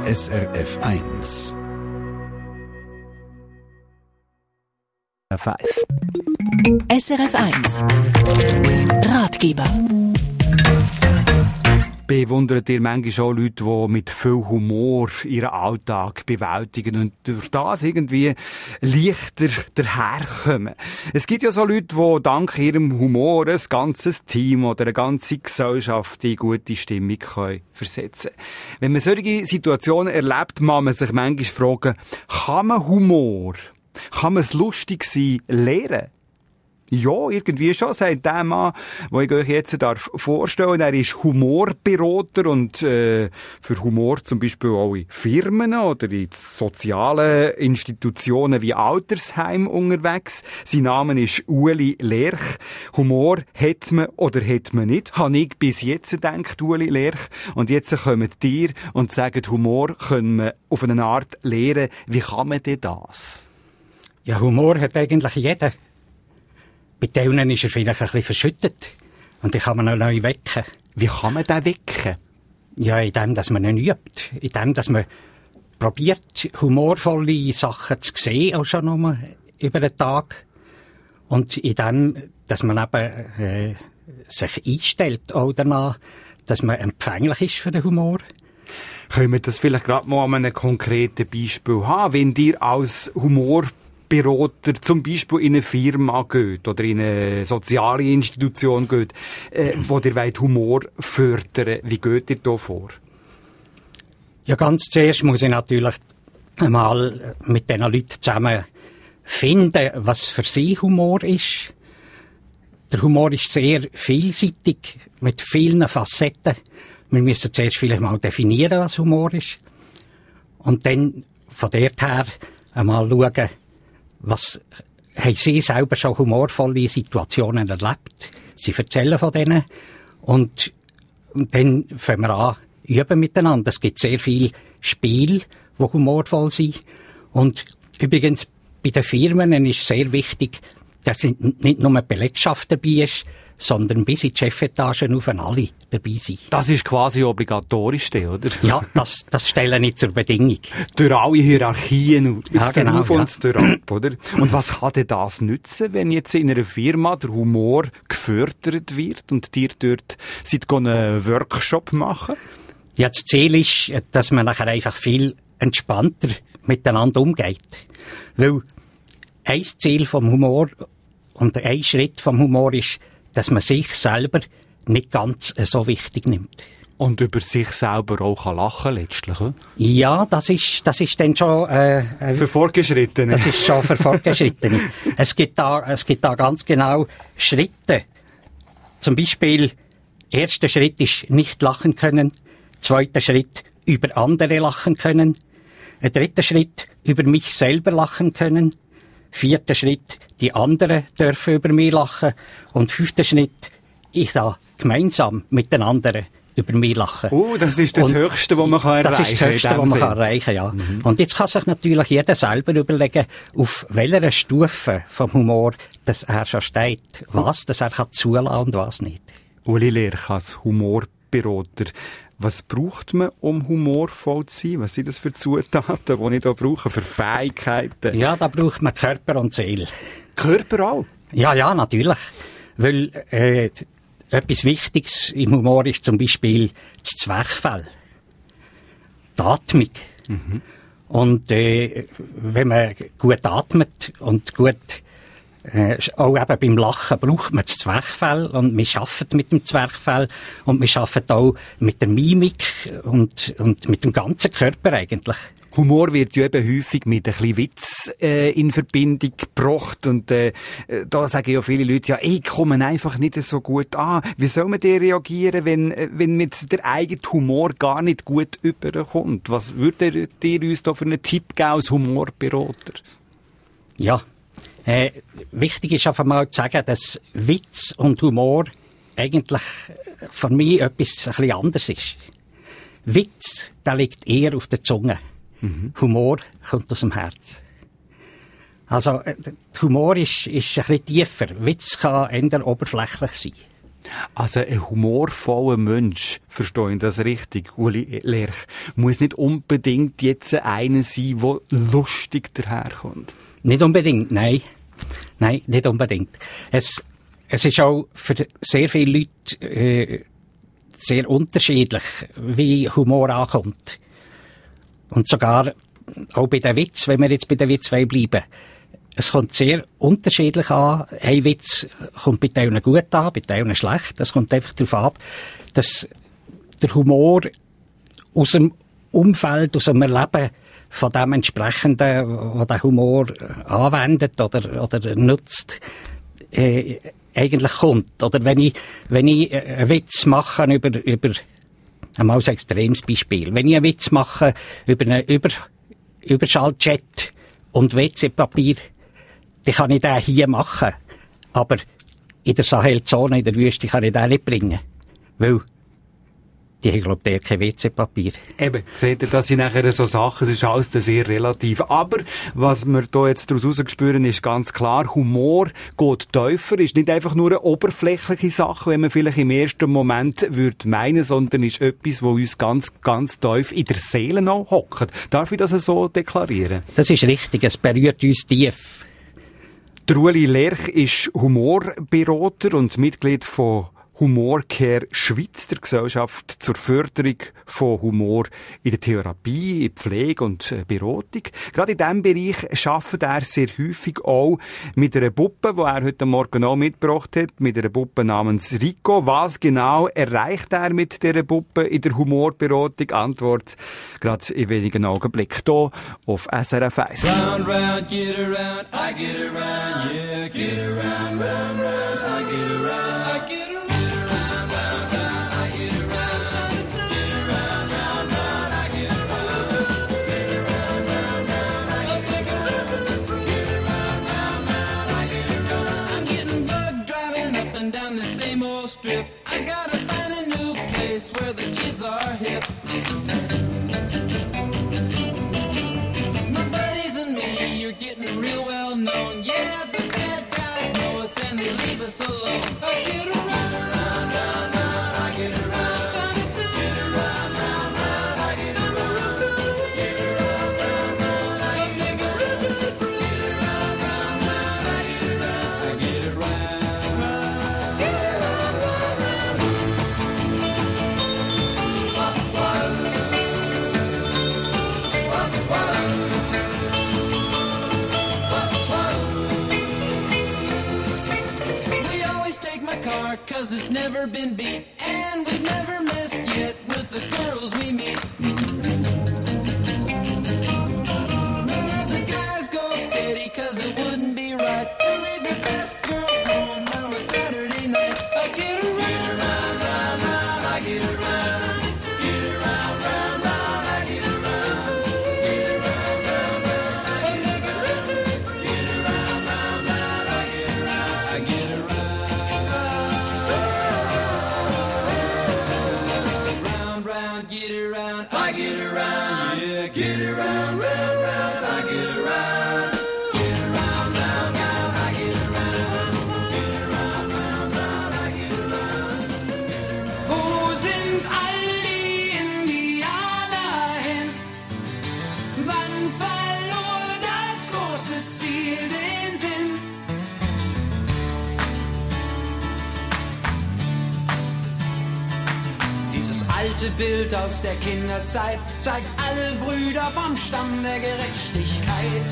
SRF 1. SRF 1 Ratgeber. Bewundert ihr manchmal auch Leute, die mit viel Humor ihren Alltag bewältigen und durch das irgendwie leichter daherkommen? Es gibt ja so Leute, die dank ihrem Humor ein ganzes Team oder eine ganze Gesellschaft in gute Stimmung versetzen können. Wenn man solche Situationen erlebt, muss man sich manchmal fragen, kann man Humor, kann man es lustig sein, lernen? Ja, irgendwie schon, sagt der Mann, den ich euch jetzt vorstellen darf. Er ist Humorberater und für Humor zum Beispiel auch in Firmen oder in sozialen Institutionen wie Altersheim unterwegs. Sein Name ist Ueli Lerch. Humor hat man oder hat man nicht, habe ich bis jetzt gedacht, Ueli Lerch. Und jetzt kommen dir und sagen, Humor können wir auf eine Art lernen. Wie kann man denn das? Ja, Humor hat eigentlich jeder. Bei denen ist er vielleicht ein bisschen verschüttet. Und den kann man noch neu wecken. Wie kann man den wecken? Ja, indem, dass man ihn übt. Indem, dass man probiert, humorvolle Sachen zu sehen, auch schon nochmal über den Tag. Und indem, dass man eben sich einstellt auch danach, dass man empfänglich ist für den Humor. Können wir das vielleicht gerade mal an einem konkreten Beispiel haben? Wenn dir als Humorberater zum Beispiel in eine Firma geht oder in eine soziale Institution geht, wo ihr Humor fördern, wie geht ihr da vor? Ja, ganz zuerst muss ich natürlich einmal mit diesen Leuten zusammen finden, was für sie Humor ist. Der Humor ist sehr vielseitig, mit vielen Facetten. Wir müssen zuerst vielleicht mal definieren, was Humor ist. Und dann von dort her einmal schauen, was haben Sie selber schon humorvolle Situationen erlebt? Sie erzählen von denen. Und dann fangen wir an, üben miteinander. Es gibt sehr viele Spiele, die humorvoll sind. Und übrigens, bei den Firmen ist sehr wichtig, dass nicht nur eine Belegschaft dabei ist, sondern bis in die Chefetagen auf alle dabei sind. Das ist quasi obligatorisch, oder? Ja, das stelle ich zur Bedingung. Durch alle Hierarchien, ja, genau, auf und durch ab, oder? Und was kann denn das nützen, wenn jetzt in einer Firma der Humor gefördert wird und dir dort einen Workshop machen? Ja, das Ziel ist, dass man nachher einfach viel entspannter miteinander umgeht. Weil ein Ziel vom Humor und ein Schritt vom Humor ist, dass man sich selber nicht ganz so wichtig nimmt. Und über sich selber auch lachen letztlich, oder? Ja, das ist dann schon für Fortgeschrittene. Das ist schon für Fortgeschrittene. Es gibt da ganz genau Schritte. Zum Beispiel, erster Schritt ist nicht lachen können, zweiter Schritt über andere lachen können, ein dritter Schritt über mich selber lachen können, vierter Schritt, die anderen dürfen über mich lachen. Und fünfter Schritt, ich da gemeinsam mit den anderen über mich lachen. Das ist das Höchste, was man erreichen kann. Das ist das Höchste, was man erreichen kann, ja. Mhm. Und jetzt kann sich natürlich jeder selber überlegen, auf welcher Stufe vom Humor dass er schon steht. Was, dass er kann zulassen und was nicht. Ueli Lerch als Humorberater. Was braucht man, um humorvoll zu sein? Was sind das für Zutaten, die ich da brauche, für Fähigkeiten? Ja, da braucht man Körper und Seele. Körper auch? Ja, natürlich. Weil etwas Wichtiges im Humor ist zum Beispiel das Zwerchfell. Die Atmung. Mhm. Und wenn man gut atmet und gut auch eben beim Lachen braucht man das Zwerchfell und wir arbeiten mit dem Zwerchfell und wir arbeiten auch mit der Mimik und mit dem ganzen Körper eigentlich. Humor wird ja eben häufig mit ein bisschen Witz in Verbindung gebracht und da sagen ja viele Leute, ja, ich komme einfach nicht so gut an. Wie soll man denn reagieren, wenn jetzt der eigene Humor gar nicht gut überkommt? Was würdet ihr uns da für einen Tipp geben als Humorberater? Ja, wichtig ist einfach mal zu sagen, dass Witz und Humor eigentlich für mich etwas ein bisschen anderes ist. Witz, der liegt eher auf der Zunge. Mhm. Humor kommt aus dem Herz. Also, Humor ist ein bisschen tiefer. Witz kann eher oberflächlich sein. Also ein humorvoller Mensch, verstehe ich das richtig, Uli Lerch, muss nicht unbedingt jetzt einer sein, der lustig daherkommt. Nicht unbedingt, nein. Nein, nicht unbedingt. Es ist auch für sehr viele Leute sehr unterschiedlich, wie Humor ankommt. Und sogar auch bei den Witz, wenn wir jetzt bei den Witz bleiben, es kommt sehr unterschiedlich an. Ein Witz kommt bei Teilen gut an, bei Teilen schlecht. Es kommt einfach darauf ab, dass der Humor aus dem Umfeld, aus dem Erleben von dem entsprechenden, der den Humor anwendet oder nutzt, eigentlich kommt. Oder wenn ich einen Witz mache über einmal ein extremes Beispiel. Wenn ich einen Witz mache über einen Überschallchat und WC-Papier, dann kann ich den hier machen. Aber in der Sahelzone, in der Wüste, kann ich den nicht bringen. Weil die haben, glaube ich, kein WC-Papier. Eben, seht ihr, das sind nachher so Sachen, es ist alles sehr relativ. Aber was wir hier jetzt daraus herausspüren, ist ganz klar, Humor geht tiefer, ist nicht einfach nur eine oberflächliche Sache, wenn man vielleicht im ersten Moment würde meinen, sondern ist etwas, wo uns ganz, ganz tief in der Seele noch hockt. Darf ich das so deklarieren? Das ist richtig, es berührt uns tief. Der Uli Lerch ist Humorberater und Mitglied von Humorcare Schweiz, der Gesellschaft zur Förderung von Humor in der Therapie, in Pflege und Beratung. Gerade in diesem Bereich arbeitet er sehr häufig auch mit einer Puppe, die er heute Morgen auch mitgebracht hat, mit einer Puppe namens Rico. Was genau erreicht er mit dieser Puppe in der Humorberatung? Antwort gerade in wenigen Augenblicken hier auf SRF 1. Round, round, get around, I get around, yeah, get around, round, round, I get around, I get around. Down the same old strip, I gotta find a new place where the kids are hip. My buddies and me, you're getting real well known. Yeah, the bad guys know us and they leave us alone. I get around, round, round, round, I get around. Get around, round, round, I get around. Get around, round, round, I get around. Get around, round, round, I get around. I get around. Car, 'cause it's never been beat, and we've never missed yet with the girls we meet. None of the guys go steady, 'cause it wouldn't be right to leave your best girl home on a Saturday night. I get around, round, round, round, I get around. Get around, round, round, I get around. Get around, round, round, I get around. Get around, round, round, I get around. I get around. Get around, I get around, yeah, get around, round, round, I get around. Get around, round, round, I get around. Get around, round, round, I get around. Wo sind all die Indianer hin? Wann verlor das große Ziel den Sinn? Dieses alte Bild aus der Kinderzeit zeigt alle Brüder vom Stamm der Gerechtigkeit.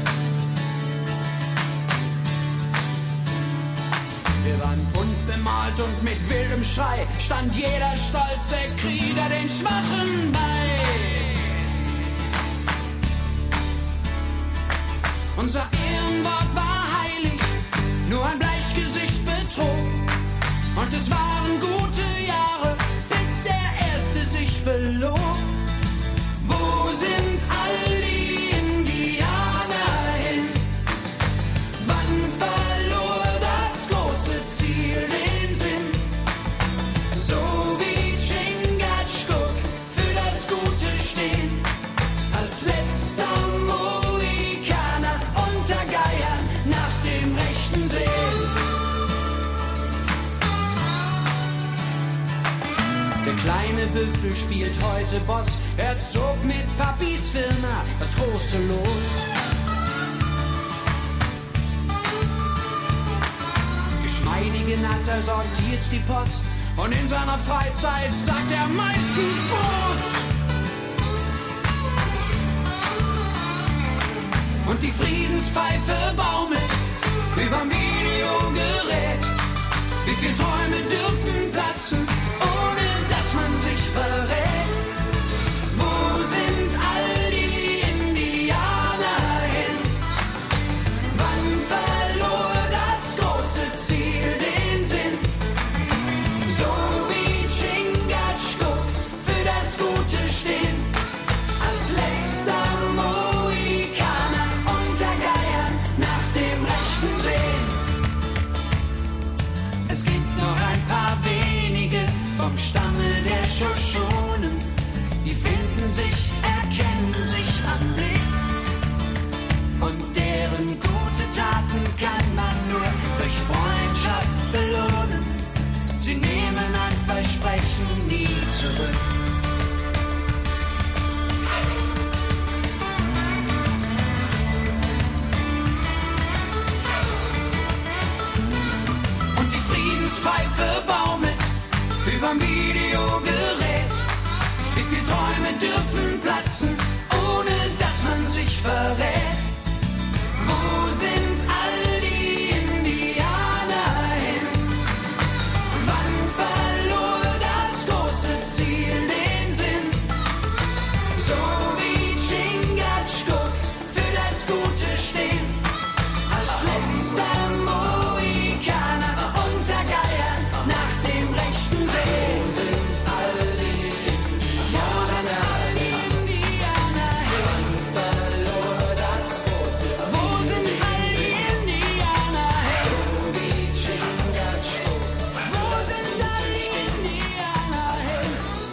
Wir waren bunt bemalt und mit wildem Schrei stand jeder stolze Krieger den Schwachen bei. Unser Ehrenwort war heilig, nur ein Bleichgesicht betrog. Und es waren gute Jahre, sich belog. Wo sind all die Indianer hin? Wann verlor das große Ziel den Sinn? So wie Chingachgook für das Gute stehen, als letzter Mohikaner unter Büffel spielt heute Boss. Er zog mit Papis Firma das große Los. Geschmeidige Natter sortiert die Post und in seiner Freizeit sagt er meistens Prost. Und die Friedenspfeife baumelt überm Videogerät. Wie viel Träume dürfen platzen, ohne dass man sich verrät? Wo sind all die Indianer hin? Wann verlor das große Ziel den Sinn? So wie Chingachgook für das Gute stehen, als letzter Mohikaner unter Geiern nach dem rechten Sehen. Es gibt noch ein paar wenige vom Stamme der Shoshonen, die finden sich, erkennen sich am Blick. Und deren gute Taten kann man nur durch Freundschaft belohnen. Sie nehmen ein Versprechen nie zurück. Und die Friedenspfeife baumelt überm Videogerät. Wie viel Träume dürfen platzen, ohne dass man sich verrät? Wo sind all die Indianer hin? Wann verlor das große Ziel den Sinn? So wie Chingachgook für das Gute stehen, als letzter Mohikaner unter Geiern nach dem rechten Sehen. Wo sind all die Indianer hin? Wann verlor das große Ziel? Wo sind all die Indianer hin? So wie Chingachgook. Wo sind all die Indianer hin?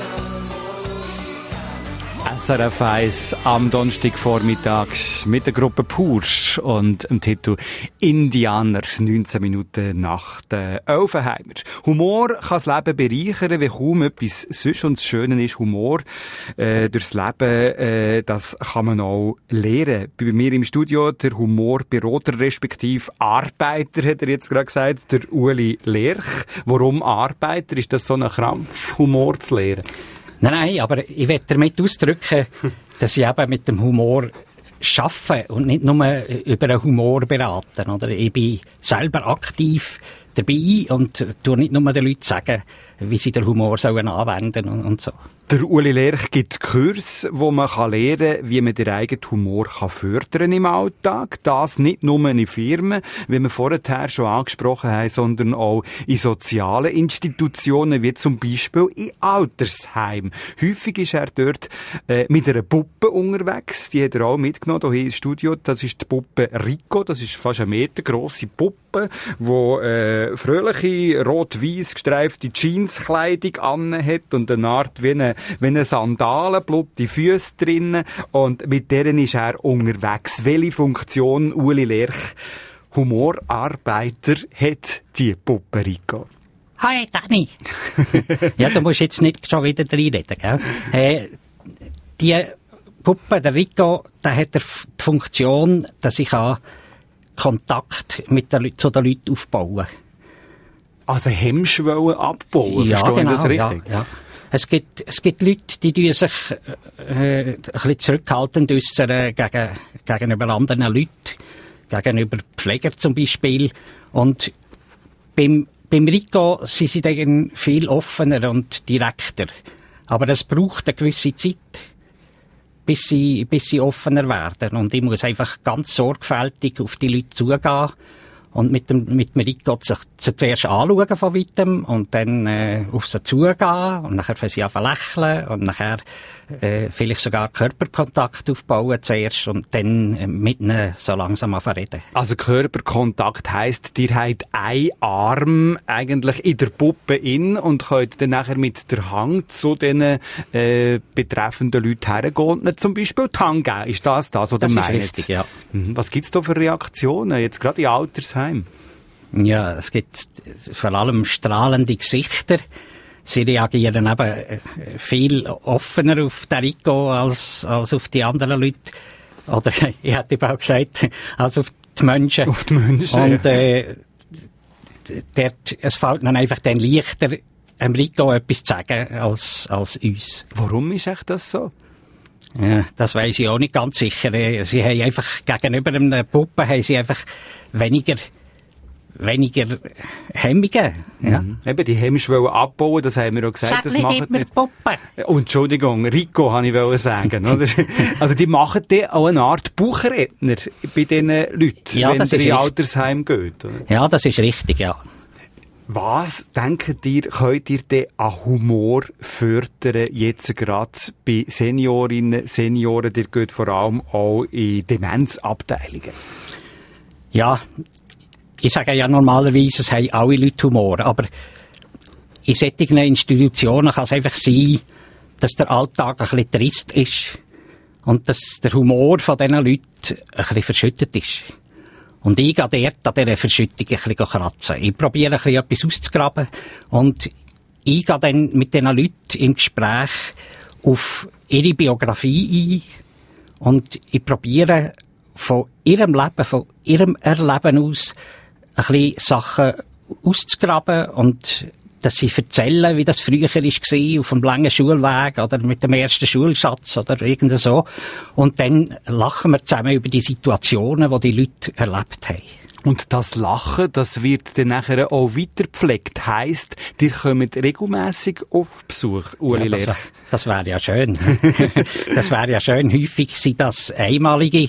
SRF 1 am Donnerstagvormittag mit der Gruppe Pursch und dem Titel Indianer, 19 Minuten nach der Elfenheimer. Humor kann das Leben bereichern, wie kaum etwas sonst. Und das Schöne ist, Humor durchs Leben, das kann man auch lernen. Bei mir im Studio der Humorberater, respektive Arbeiter, hat er jetzt gerade gesagt, der Uli Lerch. Warum Arbeiter? Ist das so ein Krampf, Humor zu lernen? Nein, aber ich will damit ausdrücken, dass ich eben mit dem Humor arbeite und nicht nur über einen Humor beraten. Oder? Ich bin selber aktiv dabei und tue nicht nur den Leuten sagen, wie sie den Humor sollen anwenden und so. Der Uli Lerch gibt Kurse, wo man lernen kann, wie man den eigenen Humor fördern im Alltag. Das nicht nur in Firmen, wie wir vorher schon angesprochen haben, sondern auch in sozialen Institutionen, wie zum Beispiel in Altersheimen. Häufig ist er dort mit einer Puppe unterwegs. Die hat er auch mitgenommen hier ins Studio. Das ist die Puppe Rico. Das ist fast 1 Meter grosse Puppe, die fröhliche, rot-weiß gestreifte Jeanskleidung anhat und eine Art wie eine Sandale, blutige Füße drinnen. Und mit deren ist er unterwegs. Welche Funktion, Uli Lerch, Humorarbeiter, hat die Puppe Rico? Hi, Danny! Ja, du musst jetzt nicht schon wieder reinreden, gell? Die Puppe, der Rico, der hat die Funktion, dass ich Kontakt mit zu den Leuten aufbauen. Also Hemmschwellen abbauen, ja, verstehe genau, ich das richtig? Ja. Es gibt Leute, die sich ein bisschen zurückhaltend äußern gegenüber anderen Leuten, gegenüber Pflegern zum Beispiel. Und beim Rico sind sie dann viel offener und direkter. Aber es braucht eine gewisse Zeit, bis sie offener werden. Und ich muss einfach ganz sorgfältig auf die Leute zugehen und mit dem Rico sich zuerst anschauen von weitem und dann auf sie zugehen und nachher für sie anfangen lächeln und nachher vielleicht sogar Körperkontakt aufbauen zuerst und dann mit ihnen so langsam reden. Also Körperkontakt heisst, ihr habt einen Arm eigentlich in der Puppe in und könnt dann nachher mit der Hand zu den betreffenden Leuten hergehen und zum Beispiel die Hand geben. Ist das, oder das meint? Das ist richtig, ja. Was gibt's da für Reaktionen, jetzt gerade in Altersheimen? Ja, es gibt vor allem strahlende Gesichter. sie reagieren eben viel offener auf den Rico als auf die anderen Leute. Oder, ich hätte eben auch gesagt, als auf die Menschen. Auf die Menschen, und, es fällt dann einfach dann leichter, Rico etwas zu sagen, als uns. Warum ist echt das so? Ja, das weiss ich auch nicht ganz sicher. Sie haben einfach gegenüber einer Puppe haben sie einfach weniger Hemmungen. Ja. Eben, die Hemmschwelle abbauen, das haben wir auch gesagt. Sag das nicht machen immer Puppe. Oh, Entschuldigung, Rico, habe ich sagen. Oder? Also, die machen dann auch eine Art Buchredner bei diesen Leuten, ja, wenn ihr in richtig. Altersheim geht. Oder? Ja, das ist richtig, ja. Was, denkt ihr, könnt ihr denn an Humor fördern, jetzt gerade bei Seniorinnen, Senioren, die geht vor allem auch in Demenzabteilungen? Ja, ich sage ja normalerweise, es haben alle Leute Humor, aber in solchen Institutionen kann es einfach sein, dass der Alltag ein bisschen trist ist und dass der Humor von diesen Leuten ein bisschen verschüttet ist. Und ich gehe dort an dieser Verschüttung ein bisschen kratzen. Ich probiere ein bisschen etwas auszugraben und ich gehe dann mit diesen Leuten im Gespräch auf ihre Biografie ein und ich probiere von ihrem Leben, von ihrem Erleben aus ein bisschen Sachen auszugraben und dass sie erzählen, wie das früher war, auf einem langen Schulweg oder mit dem ersten Schulschatz oder irgend so. Und dann lachen wir zusammen über die Situationen, die die Leute erlebt haben. Und das Lachen, das wird dann nachher auch weitergepflegt. Heisst, ihr kommt regelmässig auf Besuch, Uli Lerch? Das wäre ja schön. Das wäre ja schön. Häufig sind das einmalige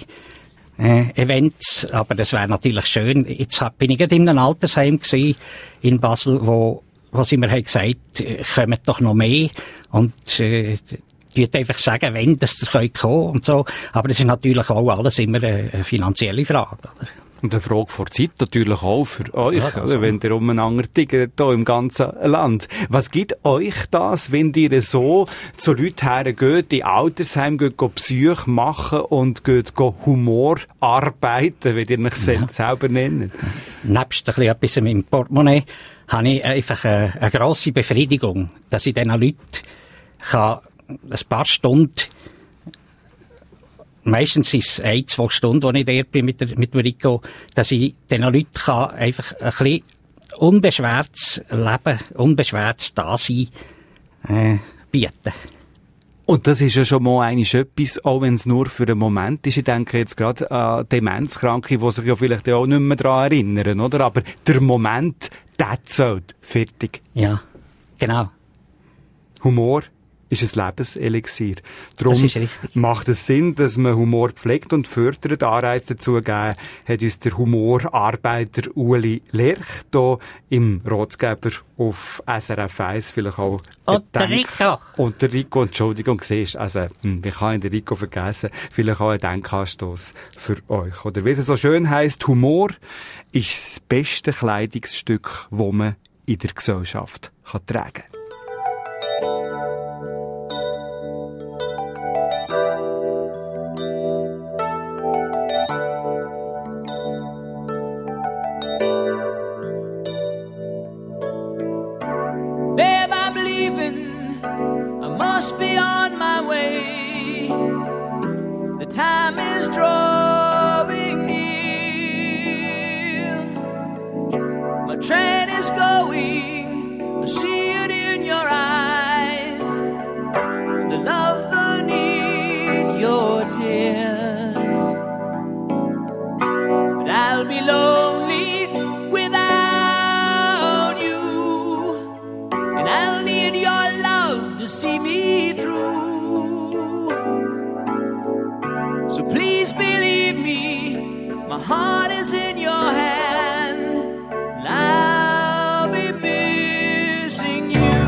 Events, aber es wäre natürlich schön. Jetzt bin ich gerade in einem Altersheim gewesen, in Basel, wo sie mir haben gesagt, kommt doch noch mehr und einfach sagen, wenn das kommen und so. Aber das ist natürlich auch alles immer eine finanzielle Frage. Oder? Und eine Frage vor Zeit natürlich auch für euch, ja, oder? Wenn ihr umeinander tigert hier im ganzen Land. Was gibt euch das, wenn ihr so zu Leuten hergeht, in Altersheim geht Besuche machen und geht Humor arbeiten, wie ihr mich selber nennt? Nebst ein bisschen etwas im Portemonnaie habe ich einfach eine grosse Befriedigung, dass ich diesen Leuten ein paar Stunden, meistens sind es 1-2 Stunden, wo ich dort bin mit dem Rico, dass ich diesen Leuten einfach ein bisschen unbeschwertes Leben, unbeschwertes Dasein bieten. Und das ist ja schon mal etwas, auch wenn es nur für einen Moment ist. Ich denke jetzt gerade an Demenzkranke, die sich ja vielleicht auch nicht mehr daran erinnern, oder? Aber der Moment, der zählt. Fertig. Ja, genau. Humor ist ein Lebenselixier. Darum Das ist richtig. macht es Sinn, dass man Humor pflegt und fördert. Anreiz dazu gegeben hat uns der Humorarbeiter Uli Lerch hier im Ratsgeber auf SRF 1 vielleicht auch Und der Rico. Und der Rico, Entschuldigung, siehst, also, wie kann ich den Rico vergessen? Vielleicht auch ein Denkanstoss für euch. Oder wie es so schön heisst, Humor ist das beste Kleidungsstück, das man in der Gesellschaft tragen kann. Babe, I'm leaving. I must be on my way. The time is drawing near. My train is going. I see it in your eyes. The love, the need, your tears. But I'll be lonely without you. And I'll need your love to see me through. So please believe me, my heart is in your hand, and I'll be missing you.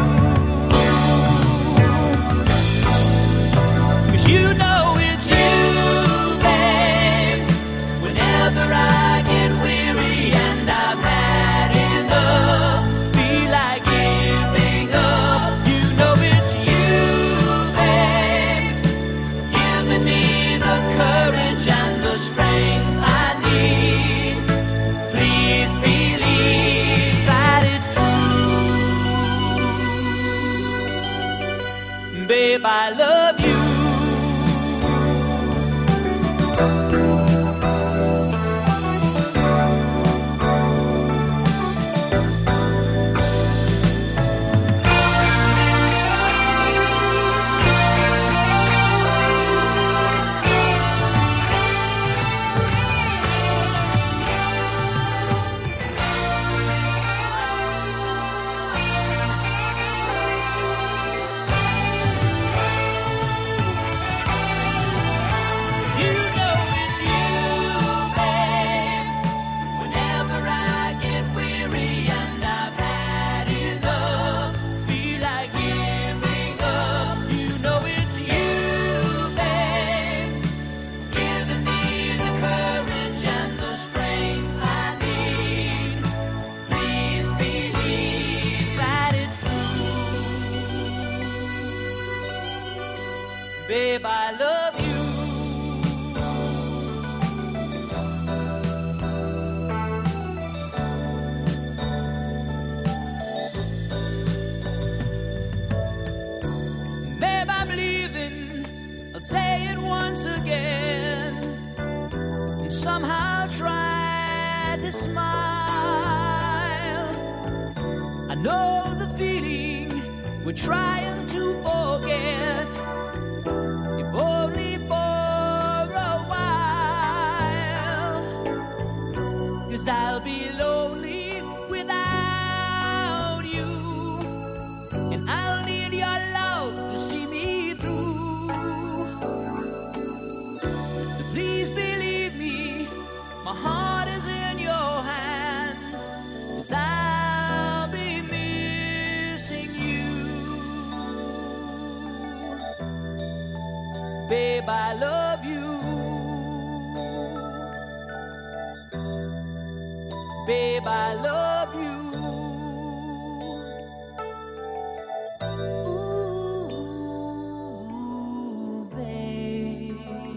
'Cause you know it's you, babe. Whenever I get weary and I've had enough, feel like giving up, you know it's you, babe. Giving me the courage and the strength I need. I'll say it once again and somehow try to smile. I know the feeling we're trying to forget, if only for a while. 'Cause I'll be lonely without you, and I'll need your love to see me through. So please believe me, my heart is in your hands, 'cause I'll be missing you. Babe, I love you. Babe, I love you. Ooh, babe.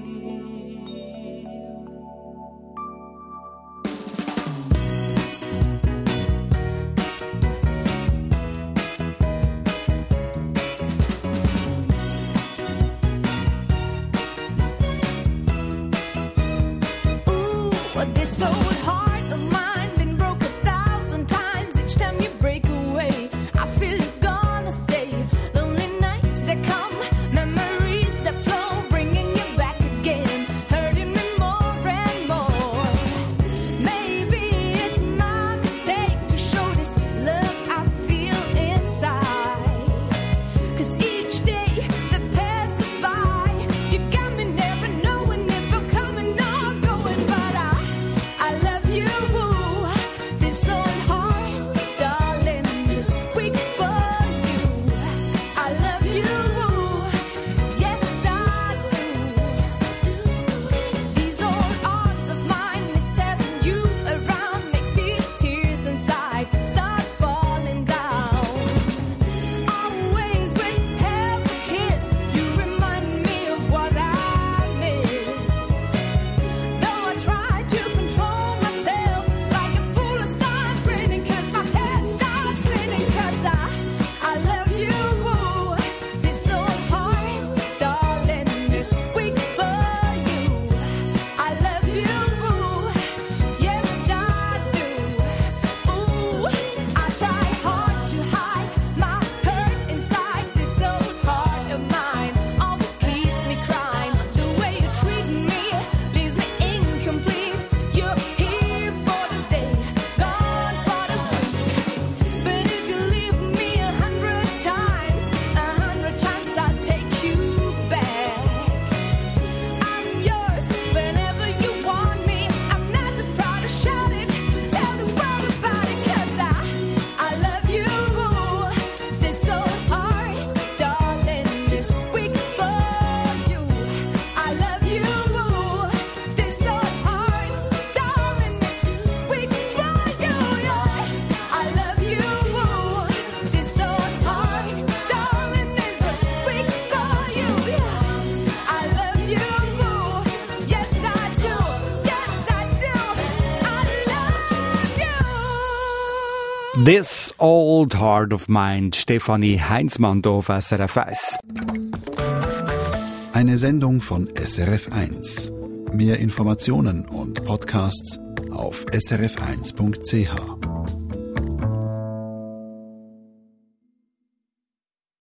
Ooh, this old heart of mine been broke 1,000 times. Each time you break away, I feel you're gonna stay. Lonely nights that come, memories that flow, bringing you back again, hurting me more and more. Maybe it's my mistake to show this love I feel inside. 'Cause each day that passes by, you got me never knowing if I'm coming or going. But I love you, this old heart, darling, is weak for you. I love you, yes I do. These old arms of mine miss having you around, makes these tears inside start falling down. Always when have a kiss, you remind me of what I miss. Though I try to control myself, like a fool I start grinning, 'cause my head starts spinning. 'Cause I love you, this old heart, darling, is weak for you. I love you, yes I do. Ooh, I try hard to hide my hurt inside. This old heart of mine always keeps me crying. The way you treat me leaves me incomplete. You're here for the day, gone for the week. But if you leave me 100 times, 100 times I'll take you back. I'm yours whenever you want me. I'm not too proud to shout it, tell the world about it. 'Cause I love you, this old heart, darling, is weak for you. I love you, this old heart, darling, is weak for you. I love you, this old heart, darling, is weak for you. I love you, yes I do, yes I do. I love you. This Old Heart of Mine, Stefanie Heinzmann hier auf SRF 1. Eine Sendung von SRF 1. Mehr Informationen und Podcasts auf srf1.ch.